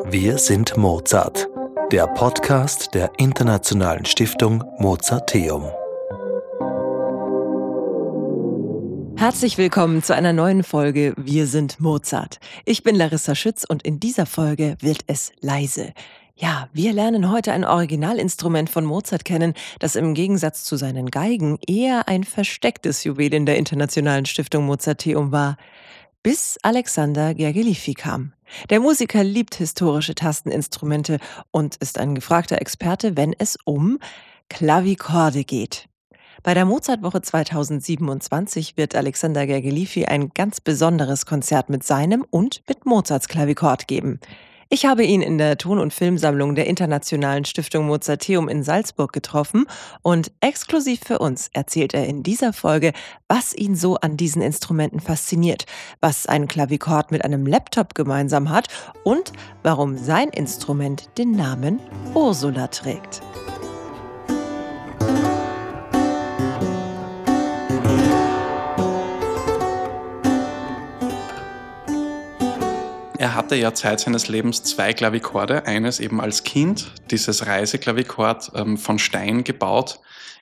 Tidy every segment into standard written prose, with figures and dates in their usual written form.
Wir sind Mozart, der Podcast der Internationalen Stiftung Mozarteum. Herzlich willkommen zu einer neuen Folge Wir sind Mozart. Ich bin Larissa Schütz und in dieser Folge wird es leise. Ja, wir lernen heute ein Originalinstrument von Mozart kennen, das im Gegensatz zu seinen Geigen eher ein verstecktes Juwel in der Internationalen Stiftung Mozarteum war. Bis Alexander Gergelifi kam. Der Musiker liebt historische Tasteninstrumente und ist ein gefragter Experte, wenn es um Klavikorde geht. Bei der Mozartwoche 2027 wird Alexander Gergelifi ein ganz besonderes Konzert mit seinem und mit Mozarts Klavikord geben. Ich habe ihn in der Ton- und Filmsammlung der Internationalen Stiftung Mozarteum in Salzburg getroffen und exklusiv für uns erzählt er in dieser Folge, was ihn so an diesen Instrumenten fasziniert, was ein Klavikord mit einem Laptop gemeinsam hat und warum sein Instrument den Namen Ursula trägt. Er hatte ja Zeit seines Lebens 2 Klavikorde. Eines eben als Kind, dieses Reiseklavikord von Stein gebaut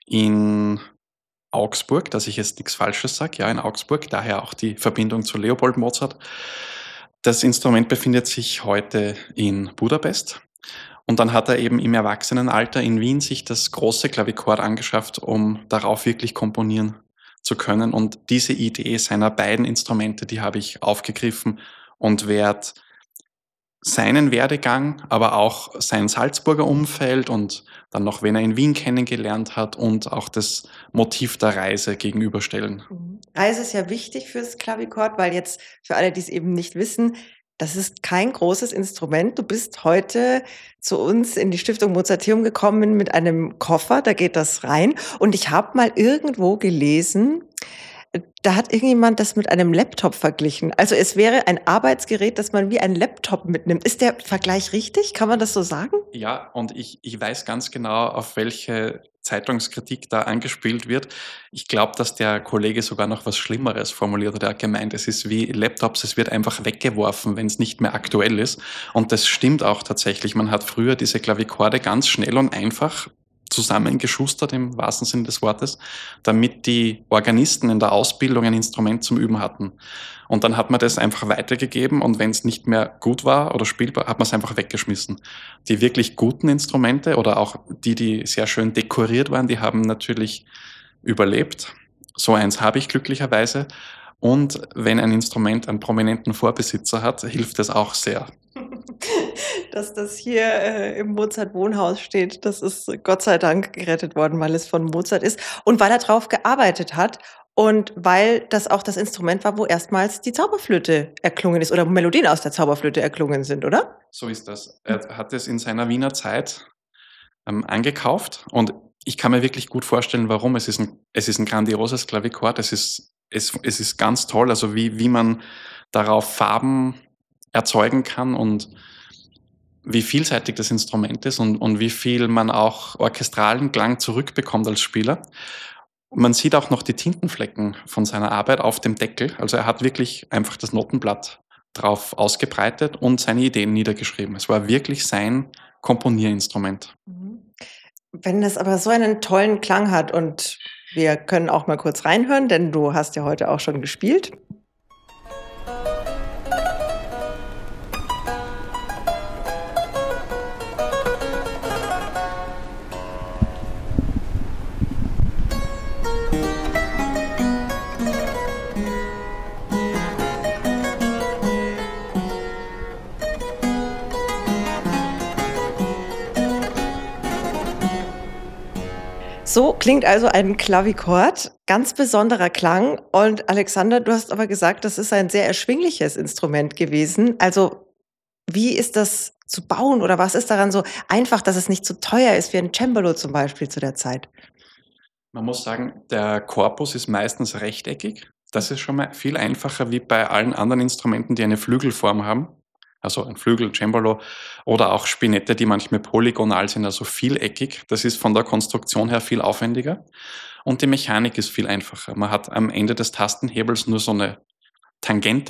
in Augsburg, dass ich jetzt nichts Falsches sage, ja, in Augsburg, daher auch die Verbindung zu Leopold Mozart. Das Instrument befindet sich heute in Budapest. Und dann hat er eben im Erwachsenenalter in Wien sich das große Klavikord angeschafft, um darauf wirklich komponieren zu können. Und diese Idee seiner beiden Instrumente, die habe ich aufgegriffen und werde seinen Werdegang, aber auch sein Salzburger Umfeld und dann noch, wen er in Wien kennengelernt hat und auch das Motiv der Reise gegenüberstellen. Reise ist ja wichtig fürs Klavikord, weil jetzt für alle, die es eben nicht wissen, das ist kein großes Instrument. Du bist heute zu uns in die Stiftung Mozarteum gekommen mit einem Koffer, da geht das rein. Und ich habe mal irgendwo gelesen, da hat irgendjemand das mit einem Laptop verglichen. Also es wäre ein Arbeitsgerät, das man wie ein Laptop mitnimmt. Ist der Vergleich richtig? Kann man das so sagen? Ja, und ich weiß ganz genau, auf welche Zeitungskritik da angespielt wird. Ich glaube, dass der Kollege sogar noch was Schlimmeres formuliert hat. Er hat gemeint, es ist wie Laptops, es wird einfach weggeworfen, wenn es nicht mehr aktuell ist. Und das stimmt auch tatsächlich. Man hat früher diese Klavikorde ganz schnell und einfach zusammengeschustert im wahrsten Sinne des Wortes, damit die Organisten in der Ausbildung ein Instrument zum Üben hatten. Und dann hat man das einfach weitergegeben und wenn es nicht mehr gut war oder spielbar, hat man es einfach weggeschmissen. Die wirklich guten Instrumente oder auch die sehr schön dekoriert waren, die haben natürlich überlebt. So eins habe ich glücklicherweise. Und wenn ein Instrument einen prominenten Vorbesitzer hat, hilft es auch sehr. Dass das hier im Mozart-Wohnhaus steht, das ist Gott sei Dank gerettet worden, weil es von Mozart ist und weil er drauf gearbeitet hat und weil das auch das Instrument war, wo erstmals die Zauberflöte erklungen ist oder Melodien aus der Zauberflöte erklungen sind, oder? So ist das. Er hat es in seiner Wiener Zeit angekauft und ich kann mir wirklich gut vorstellen, warum. Es ist ein grandioses Klavikord. Es ist ganz toll, also wie man darauf Farben erzeugen kann und wie vielseitig das Instrument ist und wie viel man auch orchestralen Klang zurückbekommt als Spieler. Man sieht auch noch die Tintenflecken von seiner Arbeit auf dem Deckel. Also er hat wirklich einfach das Notenblatt drauf ausgebreitet und seine Ideen niedergeschrieben. Es war wirklich sein Komponierinstrument. Wenn es aber so einen tollen Klang hat und wir können auch mal kurz reinhören, denn du hast ja heute auch schon gespielt. So klingt also ein Klavikord, ganz besonderer Klang. Und Alexander, du hast aber gesagt, das ist ein sehr erschwingliches Instrument gewesen. Also wie ist das zu bauen oder was ist daran so einfach, dass es nicht so teuer ist wie ein Cembalo zum Beispiel zu der Zeit? Man muss sagen, der Korpus ist meistens rechteckig. Das ist schon mal viel einfacher wie bei allen anderen Instrumenten, die eine Flügelform haben. Also ein Flügel, Cembalo oder auch Spinette, die manchmal polygonal sind, also vieleckig. Das ist von der Konstruktion her viel aufwendiger. Und die Mechanik ist viel einfacher. Man hat am Ende des Tastenhebels nur so eine Tangente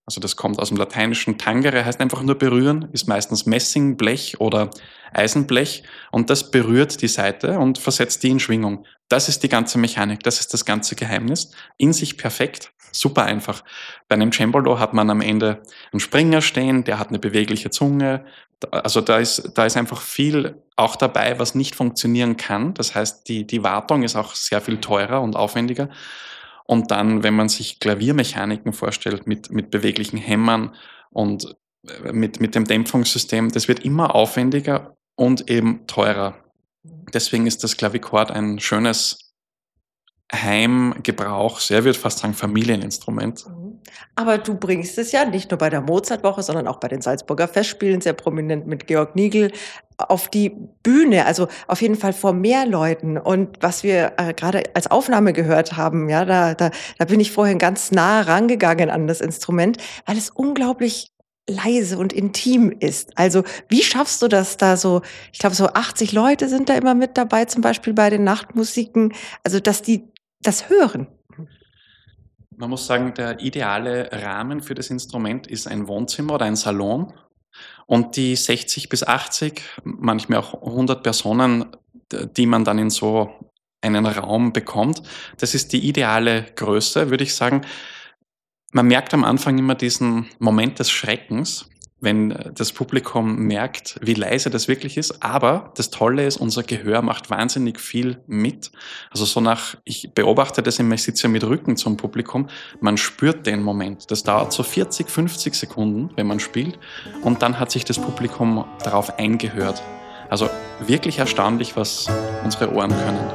Also das kommt aus dem Lateinischen tangere, heißt einfach nur berühren, ist meistens Messing, Blech oder Eisenblech und das berührt die Saite und versetzt die in Schwingung. Das ist die ganze Mechanik, das ist das ganze Geheimnis. In sich perfekt, super einfach. Bei einem Cembalo hat man am Ende einen Springer stehen, der hat eine bewegliche Zunge. Also da ist einfach viel auch dabei, was nicht funktionieren kann. Das heißt, die Wartung ist auch sehr viel teurer und aufwendiger. Und dann, wenn man sich Klaviermechaniken vorstellt mit beweglichen Hämmern und mit dem Dämpfungssystem, das wird immer aufwendiger und eben teurer. Deswegen ist das Klavichord ein schönes Heimgebrauch, ich würde fast sagen Familieninstrument. Aber du bringst es ja nicht nur bei der Mozartwoche, sondern auch bei den Salzburger Festspielen sehr prominent mit Georg Nigl auf die Bühne, also auf jeden Fall vor mehr Leuten. Und was wir gerade als Aufnahme gehört haben, ja, da bin ich vorhin ganz nah rangegangen an das Instrument, weil es unglaublich leise und intim ist. Also wie schaffst du das da so, ich glaube so 80 Leute sind da immer mit dabei, zum Beispiel bei den Nachtmusiken, also dass die das hören? Man muss sagen, der ideale Rahmen für das Instrument ist ein Wohnzimmer oder ein Salon. Und die 60 bis 80, manchmal auch 100 Personen, die man dann in so einen Raum bekommt, das ist die ideale Größe, würde ich sagen. Man merkt am Anfang immer diesen Moment des Schreckens, wenn das Publikum merkt, wie leise das wirklich ist. Aber das Tolle ist, unser Gehör macht wahnsinnig viel mit. Also ich beobachte das immer, ich sitze ja mit Rücken zum Publikum, man spürt den Moment. Das dauert so 40, 50 Sekunden, wenn man spielt. Und dann hat sich das Publikum darauf eingehört. Also wirklich erstaunlich, was unsere Ohren können.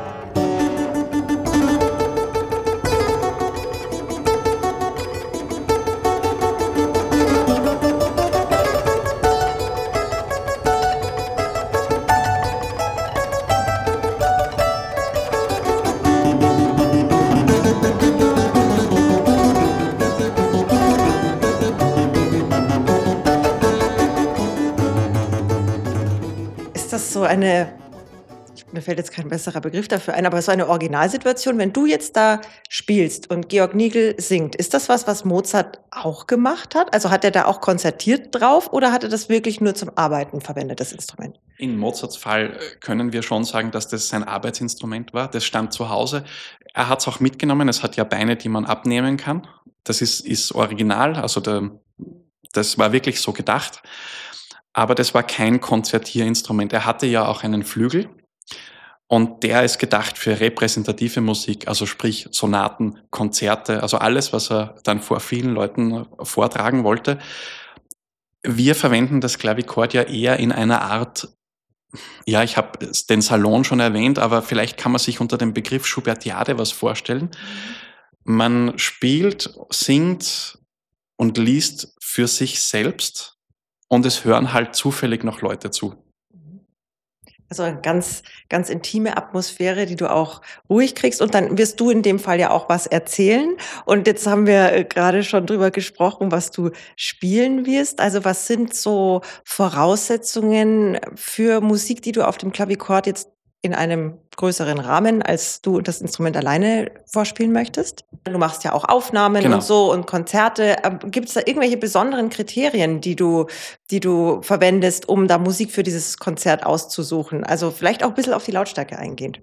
Ist das so mir fällt jetzt kein besserer Begriff dafür ein, aber so eine Originalsituation, wenn du jetzt da spielst und Georg Nigl singt, ist das was Mozart auch gemacht hat? Also hat er da auch konzertiert drauf oder hat er das wirklich nur zum Arbeiten verwendet, das Instrument? In Mozarts Fall können wir schon sagen, dass das sein Arbeitsinstrument war. Das stand zu Hause. Er hat es auch mitgenommen. Es hat ja Beine, die man abnehmen kann. Das ist original. Also das war wirklich so gedacht. Aber das war kein Konzertierinstrument. Er hatte ja auch einen Flügel. Und der ist gedacht für repräsentative Musik, also sprich Sonaten, Konzerte, also alles, was er dann vor vielen Leuten vortragen wollte. Wir verwenden das Klavichord ja eher in einer Art, ja, ich habe den Salon schon erwähnt, aber vielleicht kann man sich unter dem Begriff Schubertiade was vorstellen. Man spielt, singt und liest für sich selbst und es hören halt zufällig noch Leute zu. Also eine ganz, ganz intime Atmosphäre, die du auch ruhig kriegst. Und dann wirst du in dem Fall ja auch was erzählen. Und jetzt haben wir gerade schon drüber gesprochen, was du spielen wirst. Also was sind so Voraussetzungen für Musik, die du auf dem Klavichord jetzt in einem größeren Rahmen, als du das Instrument alleine vorspielen möchtest? Du machst ja auch Aufnahmen Genau. und so und Konzerte. Gibt es da irgendwelche besonderen Kriterien, die du verwendest, um da Musik für dieses Konzert auszusuchen? Also vielleicht auch ein bisschen auf die Lautstärke eingehend.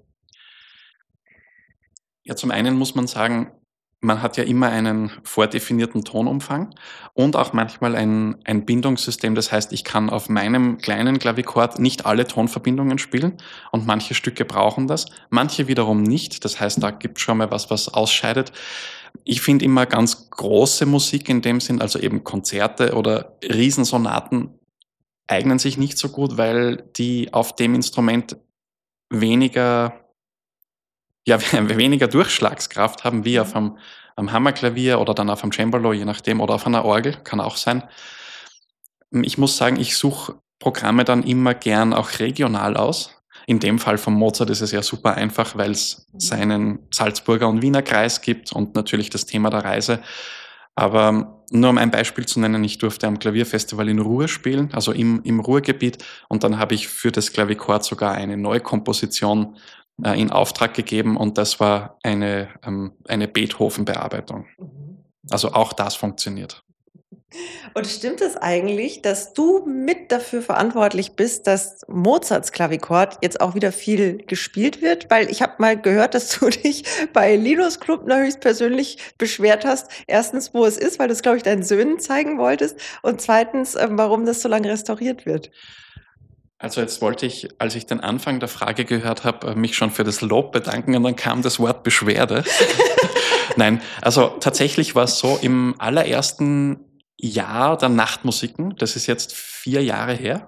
Ja, zum einen muss man sagen, man hat ja immer einen vordefinierten Tonumfang und auch manchmal ein Bindungssystem. Das heißt, ich kann auf meinem kleinen Klavichord nicht alle Tonverbindungen spielen und manche Stücke brauchen das, manche wiederum nicht. Das heißt, da gibt es schon mal was ausscheidet. Ich finde immer ganz große Musik in dem Sinn, also eben Konzerte oder Riesensonaten, eignen sich nicht so gut, weil die auf dem Instrument weniger weniger Durchschlagskraft haben wie auf am Hammerklavier oder dann auf einem Cembalo, je nachdem, oder auf einer Orgel, kann auch sein. Ich muss sagen, ich suche Programme dann immer gern auch regional aus. In dem Fall von Mozart ist es ja super einfach, weil es seinen Salzburger und Wiener Kreis gibt und natürlich das Thema der Reise. Aber nur um ein Beispiel zu nennen, ich durfte am Klavierfestival in Ruhr spielen, also im Ruhrgebiet, und dann habe ich für das Klavichord sogar eine Neukomposition in Auftrag gegeben und das war eine Beethoven-Bearbeitung. Also auch das funktioniert. Und stimmt es eigentlich, dass du mit dafür verantwortlich bist, dass Mozarts Klavichord jetzt auch wieder viel gespielt wird? Weil ich habe mal gehört, dass du dich bei Linus Klempner höchstpersönlich beschwert hast. Erstens, wo es ist, weil du es, glaube ich, deinen Söhnen zeigen wolltest. Und zweitens, warum das so lange restauriert wird. Also jetzt wollte ich, als ich den Anfang der Frage gehört habe, mich schon für das Lob bedanken und dann kam das Wort Beschwerde. Nein, also tatsächlich war es so, im allerersten Jahr der Nachtmusiken, das ist jetzt 4 Jahre her,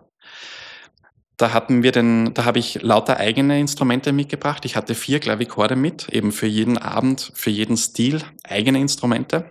da habe ich lauter eigene Instrumente mitgebracht. Ich hatte 4 Klavichorde mit, eben für jeden Abend, für jeden Stil eigene Instrumente.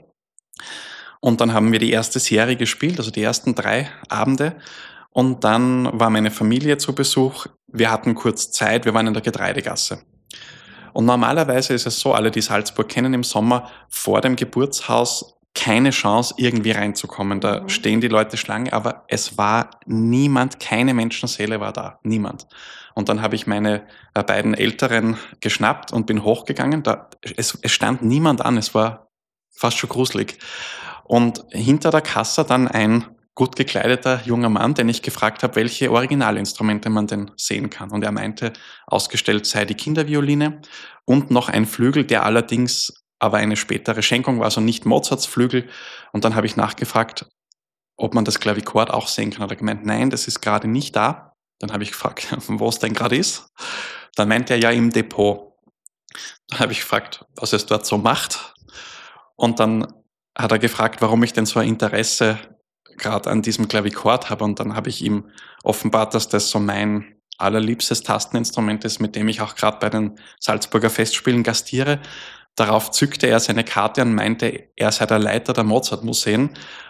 Und dann haben wir die erste Serie gespielt, also die ersten 3 Abende. Und dann war meine Familie zu Besuch. Wir hatten kurz Zeit, wir waren in der Getreidegasse. Und normalerweise ist es so, alle, die Salzburg kennen, im Sommer vor dem Geburtshaus keine Chance, irgendwie reinzukommen. Da stehen die Leute Schlange, aber es war niemand, keine Menschenseele war da, niemand. Und dann habe ich meine beiden Älteren geschnappt und bin hochgegangen. Es stand niemand an, es war fast schon gruselig. Und hinter der Kasse dann ein gut gekleideter junger Mann, den ich gefragt habe, welche Originalinstrumente man denn sehen kann. Und er meinte, ausgestellt sei die Kindervioline und noch ein Flügel, der allerdings aber eine spätere Schenkung war, also nicht Mozarts Flügel. Und dann habe ich nachgefragt, ob man das Klavichord auch sehen kann. Hat er gemeint, nein, das ist gerade nicht da. Dann habe ich gefragt, wo es denn gerade ist. Dann meinte er, ja, im Depot. Dann habe ich gefragt, was es dort so macht. Und dann hat er gefragt, warum ich denn so ein Interesse gerade an diesem Klavichord habe. Und dann habe ich ihm offenbart, dass das so mein allerliebstes Tasteninstrument ist, mit dem ich auch gerade bei den Salzburger Festspielen gastiere. Darauf zückte er seine Karte und meinte, er sei der Leiter der Mozart-Museen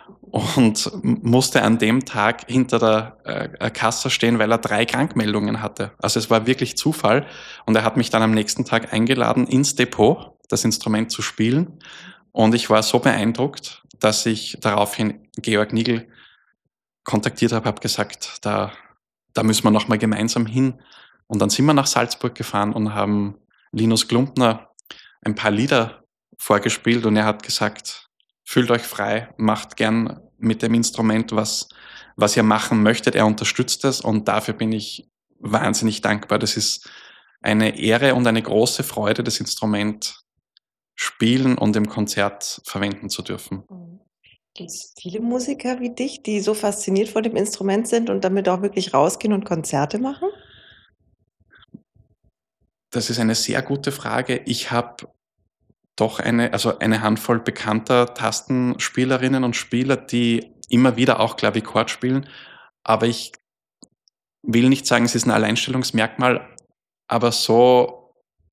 und musste an dem Tag hinter der Kasse stehen, weil er 3 Krankmeldungen hatte. Also es war wirklich Zufall. Und er hat mich dann am nächsten Tag eingeladen, ins Depot das Instrument zu spielen. Und ich war so beeindruckt, dass ich daraufhin Georg Nigl kontaktiert habe gesagt, da müssen wir nochmal gemeinsam hin. Und dann sind wir nach Salzburg gefahren und haben Linus Klempner ein paar Lieder vorgespielt und er hat gesagt, fühlt euch frei, macht gern mit dem Instrument, was ihr machen möchtet. Er unterstützt es und dafür bin ich wahnsinnig dankbar. Das ist eine Ehre und eine große Freude, das Instrument spielen und im Konzert verwenden zu dürfen. Gibt es viele Musiker wie dich, die so fasziniert von dem Instrument sind und damit auch wirklich rausgehen und Konzerte machen? Das ist eine sehr gute Frage. Ich habe doch eine Handvoll bekannter Tastenspielerinnen und Spieler, die immer wieder auch Klavichord spielen. Aber ich will nicht sagen, es ist ein Alleinstellungsmerkmal, aber so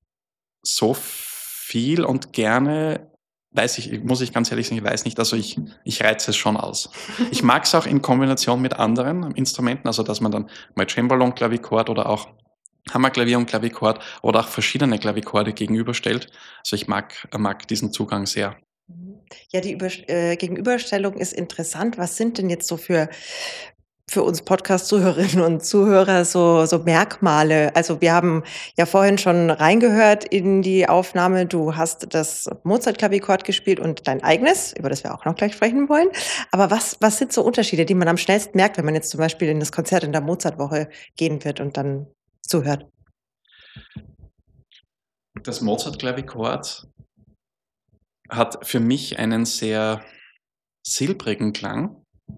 viel und gerne muss ich ganz ehrlich sagen, ich weiß nicht, also ich reize es schon aus. Ich mag es auch in Kombination mit anderen Instrumenten, also dass man dann mal Cembalo und Klavichord oder auch Hammerklavier und Klavichord oder auch verschiedene Klavichorde gegenüberstellt. Also ich mag diesen Zugang sehr. Ja, die Gegenüberstellung ist interessant. Was sind denn jetzt so für uns Podcast-Zuhörerinnen und Zuhörer so Merkmale? Also wir haben ja vorhin schon reingehört in die Aufnahme. Du hast das Mozart-Klavichord gespielt und dein eigenes, über das wir auch noch gleich sprechen wollen. Aber was sind so Unterschiede, die man am schnellsten merkt, wenn man jetzt zum Beispiel in das Konzert in der Mozartwoche gehen wird und dann zuhört? Das Mozart-Klavichord hat für mich einen sehr silbrigen Klang.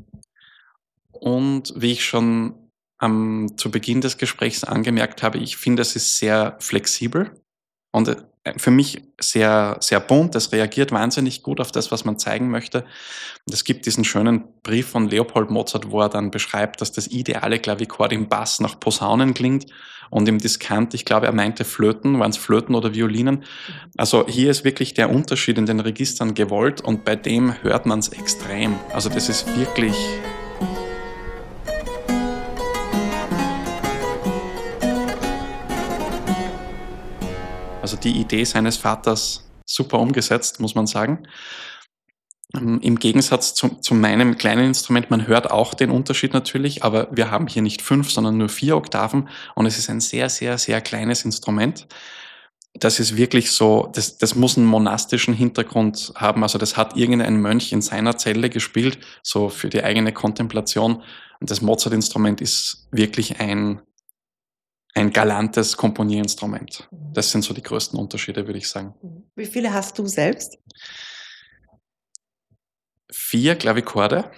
Und wie ich schon zu Beginn des Gesprächs angemerkt habe, ich finde, es ist sehr flexibel und für mich sehr, sehr bunt. Es reagiert wahnsinnig gut auf das, was man zeigen möchte. Und es gibt diesen schönen Brief von Leopold Mozart, wo er dann beschreibt, dass das ideale Klavichord im Bass nach Posaunen klingt und im Diskant, ich glaube, er meinte Flöten, waren es Flöten oder Violinen. Also hier ist wirklich der Unterschied in den Registern gewollt und bei dem hört man es extrem. Also das ist wirklich... Also die Idee seines Vaters super umgesetzt, muss man sagen. Im Gegensatz zu meinem kleinen Instrument, man hört auch den Unterschied natürlich, aber wir haben hier nicht 5, sondern nur 4 Oktaven und es ist ein sehr, sehr, sehr kleines Instrument. das ist wirklich so, das muss einen monastischen Hintergrund haben. Also das hat irgendein Mönch in seiner Zelle gespielt, so für die eigene Kontemplation. Und das Mozart-Instrument ist wirklich ein galantes Komponierinstrument. Das sind so die größten Unterschiede, würde ich sagen. Wie viele hast du selbst? 4 Klavichorde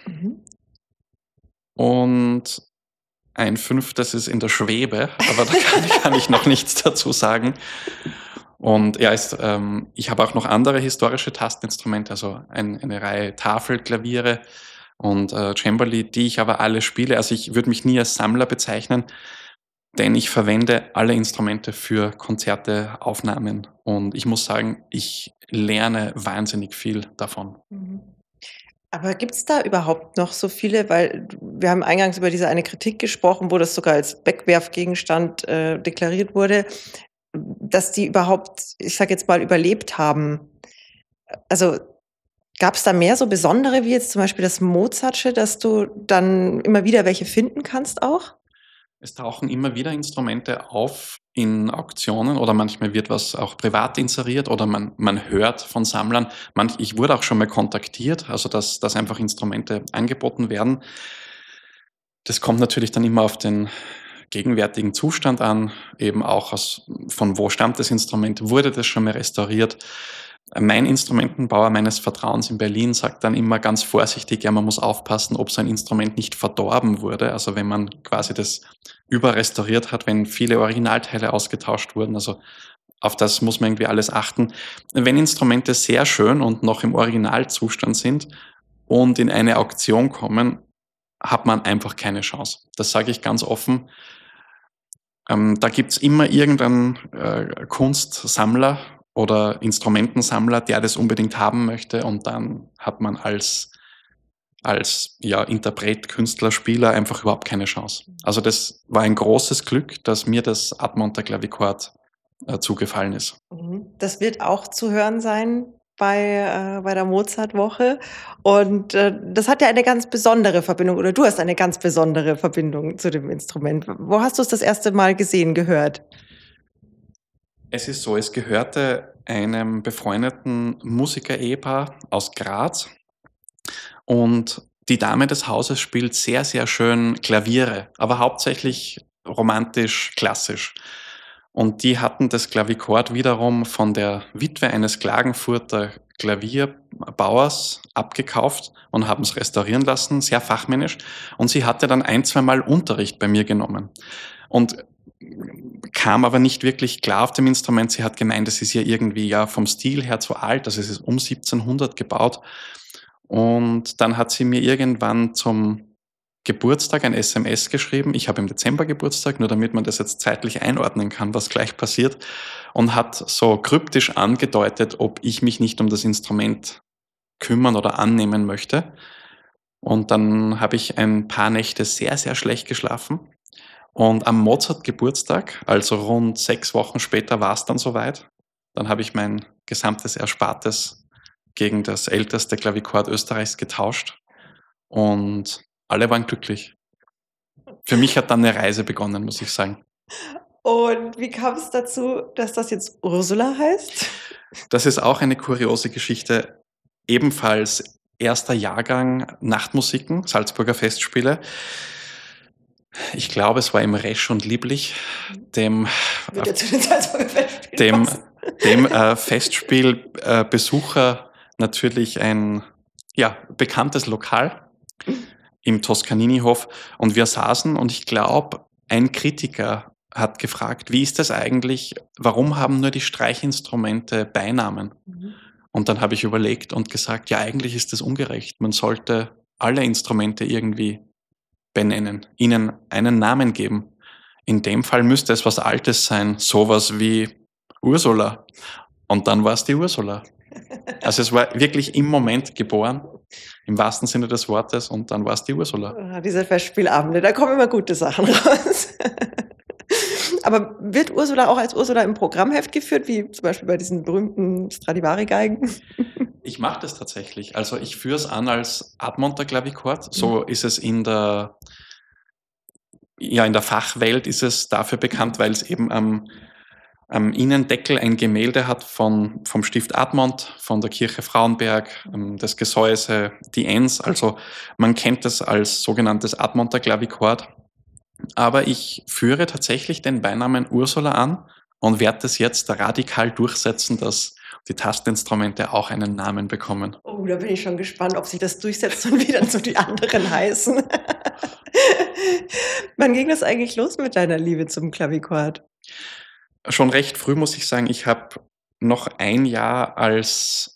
und ein 5. ist in der Schwebe, aber da kann ich noch nichts dazu sagen. Und ja, ich habe auch noch andere historische Tasteninstrumente, also eine Reihe Tafelklaviere und Cembali, die ich aber alle spiele. Also ich würde mich nie als Sammler bezeichnen, denn ich verwende alle Instrumente für Konzerte, Aufnahmen. Und ich muss sagen, ich lerne wahnsinnig viel davon. Aber gibt es da überhaupt noch so viele? Weil wir haben eingangs über diese eine Kritik gesprochen, wo das sogar als Wegwerfgegenstand deklariert wurde, dass die überhaupt, ich sage jetzt mal, überlebt haben. Also gab es da mehr so besondere, wie jetzt zum Beispiel das Mozartsche, dass du dann immer wieder welche finden kannst auch? Es tauchen immer wieder Instrumente auf in Auktionen oder manchmal wird was auch privat inseriert oder man hört von Sammlern. Ich wurde auch schon mal kontaktiert, also dass einfach Instrumente angeboten werden. Das kommt natürlich dann immer auf den gegenwärtigen Zustand an, eben auch von wo stammt das Instrument, wurde das schon mal restauriert. Mein Instrumentenbauer meines Vertrauens in Berlin sagt dann immer ganz vorsichtig, ja, man muss aufpassen, ob so ein Instrument nicht verdorben wurde. Also wenn man quasi das überrestauriert hat, wenn viele Originalteile ausgetauscht wurden. Also auf das muss man irgendwie alles achten. Wenn Instrumente sehr schön und noch im Originalzustand sind und in eine Auktion kommen, hat man einfach keine Chance. Das sage ich ganz offen. Da gibt's immer irgendeinen Kunstsammler oder Instrumentensammler, der das unbedingt haben möchte und dann hat man als Interpret, Künstler, Spieler einfach überhaupt keine Chance. Also das war ein großes Glück, dass mir das Admonter Clavichord zugefallen ist. Das wird auch zu hören sein bei der Mozartwoche und das hat ja eine ganz besondere Verbindung oder du hast eine ganz besondere Verbindung zu dem Instrument. Wo hast du es das erste Mal gesehen, gehört? Es ist so, es gehörte einem befreundeten Musiker-Ehepaar aus Graz und die Dame des Hauses spielt sehr, sehr schön Klaviere, aber hauptsächlich romantisch, klassisch. Und die hatten das Clavichord wiederum von der Witwe eines Klagenfurter Klavierbauers abgekauft und haben es restaurieren lassen, sehr fachmännisch. Und sie hatte dann 1-2 Mal Unterricht bei mir genommen. Und kam aber nicht wirklich klar auf dem Instrument. Sie hat gemeint, es ist ja irgendwie vom Stil her zu alt, also es ist um 1700 gebaut. Und dann hat sie mir irgendwann zum Geburtstag ein SMS geschrieben. Ich habe im Dezember Geburtstag, nur damit man das jetzt zeitlich einordnen kann, was gleich passiert. Und hat so kryptisch angedeutet, ob ich mich nicht um das Instrument kümmern oder annehmen möchte. Und dann habe ich ein paar Nächte sehr, sehr schlecht geschlafen. Und am Mozart-Geburtstag, also rund 6 Wochen später, war es dann soweit. Dann habe ich mein gesamtes Erspartes gegen das älteste Clavichord Österreichs getauscht. Und alle waren glücklich. Für mich hat dann eine Reise begonnen, muss ich sagen. Und wie kam es dazu, dass das jetzt Ursula heißt? Das ist auch eine kuriose Geschichte. Ebenfalls erster Jahrgang Nachtmusiken, Salzburger Festspiele. Ich glaube, es war im Resch und Lieblich, dem Festspielbesucher natürlich ein bekanntes Lokal im Toscanini-Hof. Und wir saßen und ich glaube, ein Kritiker hat gefragt, wie ist das eigentlich, warum haben nur die Streichinstrumente Beinamen? Und dann habe ich überlegt und gesagt, ja, eigentlich ist das ungerecht. Man sollte alle Instrumente irgendwie benennen, ihnen einen Namen geben. In dem Fall müsste es was Altes sein, sowas wie Ursula. Und dann war es die Ursula. Also es war wirklich im Moment geboren, im wahrsten Sinne des Wortes, und dann war es die Ursula. Diese Festspielabende, da kommen immer gute Sachen raus. Aber wird Ursula auch als Ursula im Programmheft geführt, wie zum Beispiel bei diesen berühmten Stradivari-Geigen? Ich mache das tatsächlich. Also ich führe es an als Admonter Clavichord. So ist es in der Fachwelt ist es dafür bekannt, weil es eben am am Innendeckel ein Gemälde hat vom Stift Admont, von der Kirche Frauenberg, das Gesäuse, die Ens. Also man kennt das als sogenanntes Admonter Klavichord. Aber ich führe tatsächlich den Beinamen Ursula an und werde das jetzt radikal durchsetzen, dass die Tastinstrumente auch einen Namen bekommen. Oh, da bin ich schon gespannt, ob sich das durchsetzt und wie dann so die anderen heißen. Wann ging das eigentlich los mit deiner Liebe zum Klavichord? Schon recht früh muss ich sagen, ich habe noch ein Jahr als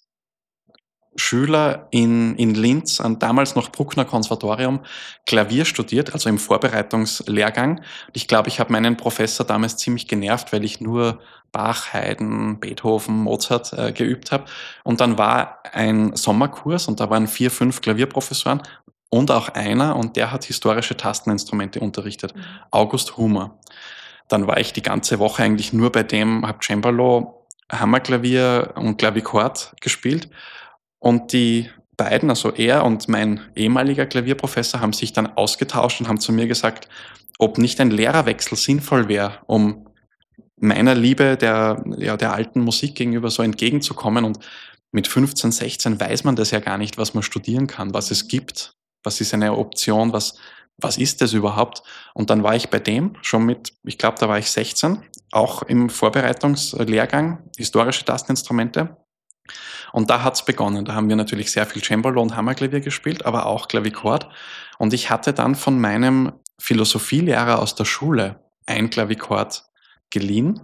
Schüler in Linz am damals noch Bruckner Konservatorium Klavier studiert, also im Vorbereitungslehrgang. Ich glaube, ich habe meinen Professor damals ziemlich genervt, weil ich nur Bach, Haydn, Beethoven, Mozart geübt habe. Und dann war ein Sommerkurs und da waren 4, 5 Klavierprofessoren und auch einer, und der hat historische Tasteninstrumente unterrichtet, August Humer. Dann war ich die ganze Woche eigentlich nur bei dem, habe Cembalo, Hammerklavier und Klavichord gespielt. Und die beiden, also er und mein ehemaliger Klavierprofessor, haben sich dann ausgetauscht und haben zu mir gesagt, ob nicht ein Lehrerwechsel sinnvoll wäre, um meiner Liebe der alten Musik gegenüber so entgegenzukommen. Und mit 15, 16 weiß man das ja gar nicht, was man studieren kann, was es gibt, was ist eine Option, was ist das überhaupt? Und dann war ich bei dem schon mit, ich glaube, da war ich 16, auch im Vorbereitungslehrgang, historische Tasteninstrumente. Und da hat's begonnen. Da haben wir natürlich sehr viel Cembalo und Hammerklavier gespielt, aber auch Klavichord. Und ich hatte dann von meinem Philosophielehrer aus der Schule ein Klavichord geliehen.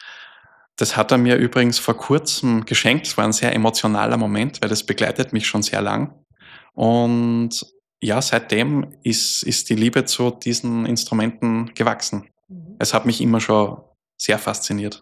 Das hat er mir übrigens vor kurzem geschenkt. Es war ein sehr emotionaler Moment, weil das begleitet mich schon sehr lang. Und ja, seitdem ist die Liebe zu diesen Instrumenten gewachsen. Es hat mich immer schon sehr fasziniert.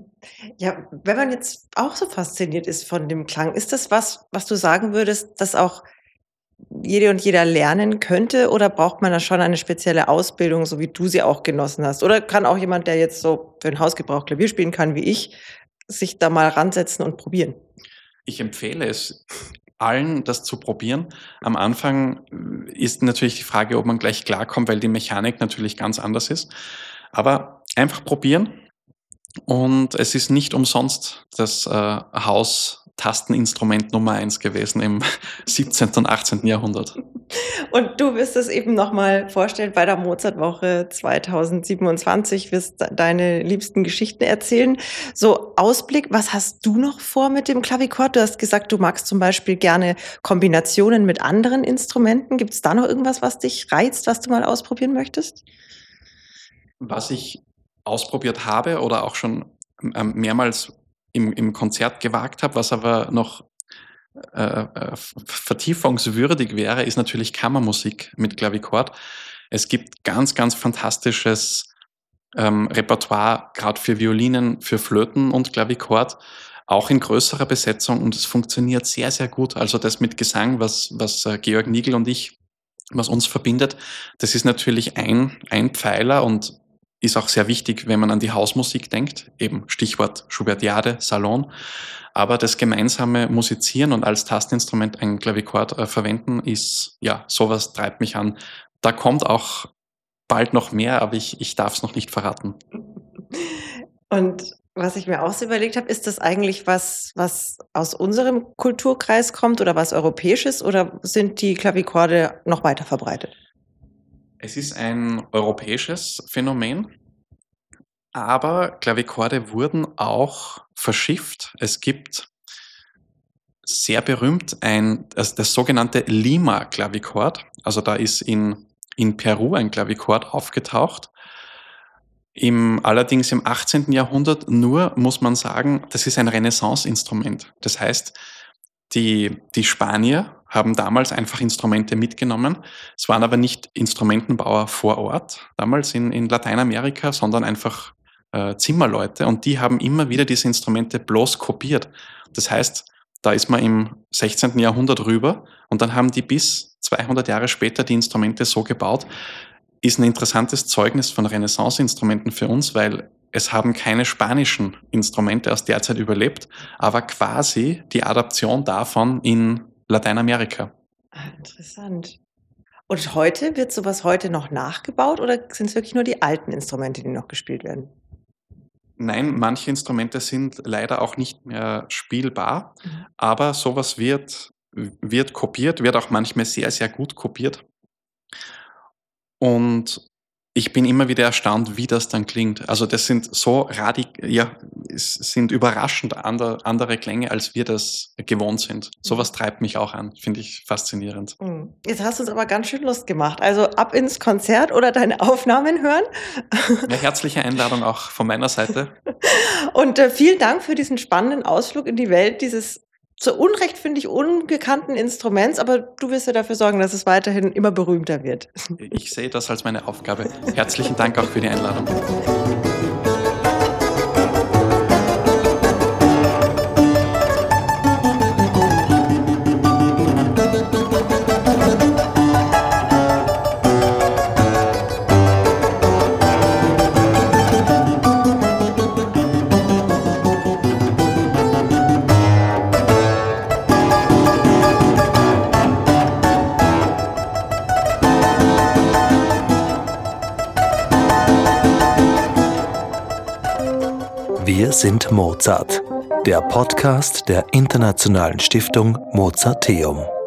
Ja, wenn man jetzt auch so fasziniert ist von dem Klang, ist das was du sagen würdest, dass auch jede und jeder lernen könnte, oder braucht man da schon eine spezielle Ausbildung, so wie du sie auch genossen hast? Oder kann auch jemand, der jetzt so für den Hausgebrauch Klavier spielen kann wie ich, sich da mal ransetzen und probieren? Ich empfehle es allen, das zu probieren. Am Anfang ist natürlich die Frage, ob man gleich klarkommt, weil die Mechanik natürlich ganz anders ist. Aber einfach probieren. Und es ist nicht umsonst das Haustasteninstrument Nummer 1 gewesen im 17. und 18. Jahrhundert. Und du wirst es eben noch mal vorstellen bei der Mozartwoche 2027, wirst deine liebsten Geschichten erzählen. So, Ausblick, was hast du noch vor mit dem Klavichord? Du hast gesagt, du magst zum Beispiel gerne Kombinationen mit anderen Instrumenten. Gibt es da noch irgendwas, was dich reizt, was du mal ausprobieren möchtest? Was ich ausprobiert habe oder auch schon mehrmals im Konzert gewagt habe, was aber noch vertiefungswürdig wäre, ist natürlich Kammermusik mit Klavichord. Es gibt ganz, ganz fantastisches Repertoire, gerade für Violinen, für Flöten und Klavichord, auch in größerer Besetzung, und es funktioniert sehr, sehr gut. Also das mit Gesang, was Georg Nigl und ich, was uns verbindet, das ist natürlich ein Pfeiler und ist auch sehr wichtig, wenn man an die Hausmusik denkt, eben Stichwort Schubertiade, Salon. Aber das gemeinsame Musizieren und als Tasteninstrument ein Klavichord verwenden ist, ja, sowas treibt mich an. Da kommt auch bald noch mehr, aber ich darf es noch nicht verraten. Und was ich mir auch so überlegt habe, ist das eigentlich was aus unserem Kulturkreis kommt oder was Europäisches, oder sind die Klavichorde noch weiter verbreitet? Es ist ein europäisches Phänomen, aber Klavichorde wurden auch verschifft. Es gibt sehr berühmt das sogenannte Lima-Klavichord. Also da ist in Peru ein Klavichord aufgetaucht. Allerdings im 18. Jahrhundert nur, muss man sagen, das ist ein Renaissance-Instrument. Das heißt, die Spanier haben damals einfach Instrumente mitgenommen. Es waren aber nicht Instrumentenbauer vor Ort, damals in Lateinamerika, sondern einfach Zimmerleute, und die haben immer wieder diese Instrumente bloß kopiert. Das heißt, da ist man im 16. Jahrhundert rüber und dann haben die bis 200 Jahre später die Instrumente so gebaut. Ist ein interessantes Zeugnis von Renaissance-Instrumenten für uns, weil es haben keine spanischen Instrumente aus der Zeit überlebt, aber quasi die Adaption davon in Lateinamerika. Interessant. Und heute, wird sowas heute noch nachgebaut, oder sind es wirklich nur die alten Instrumente, die noch gespielt werden? Nein, manche Instrumente sind leider auch nicht mehr spielbar, aber sowas wird kopiert, wird auch manchmal sehr, sehr gut kopiert. Und ich bin immer wieder erstaunt, wie das dann klingt. Also das sind so es sind überraschend andere Klänge, als wir das gewohnt sind. Sowas treibt mich auch an, finde ich faszinierend. Jetzt hast du uns aber ganz schön Lust gemacht. Also ab ins Konzert oder deine Aufnahmen hören. Ja, herzliche Einladung auch von meiner Seite. Und vielen Dank für diesen spannenden Ausflug in die Welt dieses zu Unrecht, finde ich, ungekannten Instruments. Aber du wirst ja dafür sorgen, dass es weiterhin immer berühmter wird. Ich sehe das als meine Aufgabe. Herzlichen Dank auch für die Einladung. Wir sind Mozart, der Podcast der Internationalen Stiftung Mozarteum.